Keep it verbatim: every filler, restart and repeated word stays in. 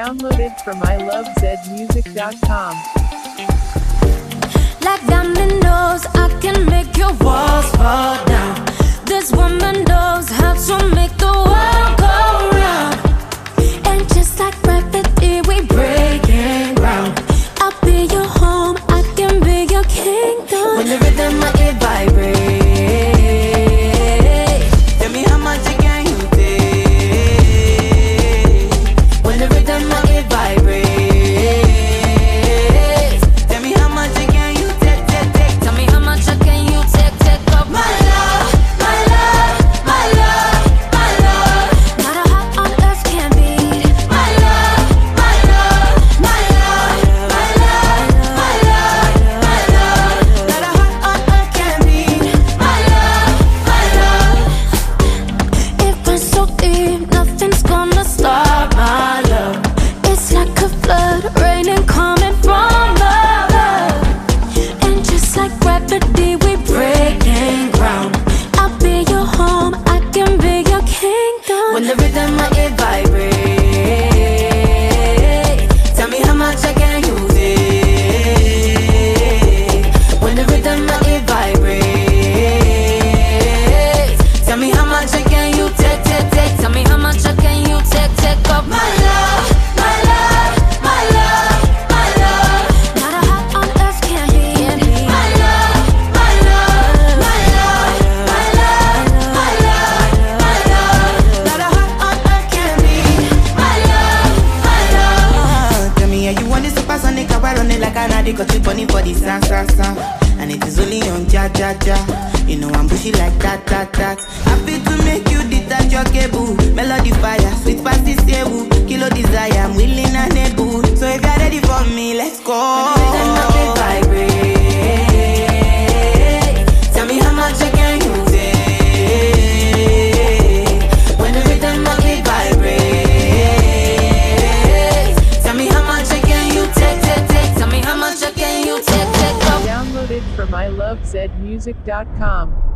Downloaded from I love zed music dot com. Like dominoes, I can make your walls fall down. This woman knows how to make the world go round. And just like gravity, we breaking ground. I'll be your home, I can be your kingdom. When the rhythm of it vibrate, tell me how much again you take. When the rhythm of it vibrate, when the rhythm of it vibrate, tell me how much I can use it. When the rhythm of it vibrate, tell me how much I can you take, take, take. Tell me how much I can you take, take of my love, my love, my love, my love. Not a heart on earth can beat my love, my love, my love, my love, my love, my love. Not a heart on earth can beat my love, my love. Tell me how you want this supersonic, I run it like an addict, got you bunny for the sound, sound, sound. And it is only on ja, ja, ja. You know I'm bushy like that, that, that. Happy to make you detach your cable. Melody fire, sweet past the stable. Kilo desire, I'm willing and able. So if you're ready for me, let's go. When the rhythm of it vibrate, tell me how much I can you take. When the rhythm of it vibrate, tell me how much I can you take, take, take. Tell me how much I can you take, take. Downloaded from I love zed music dot com.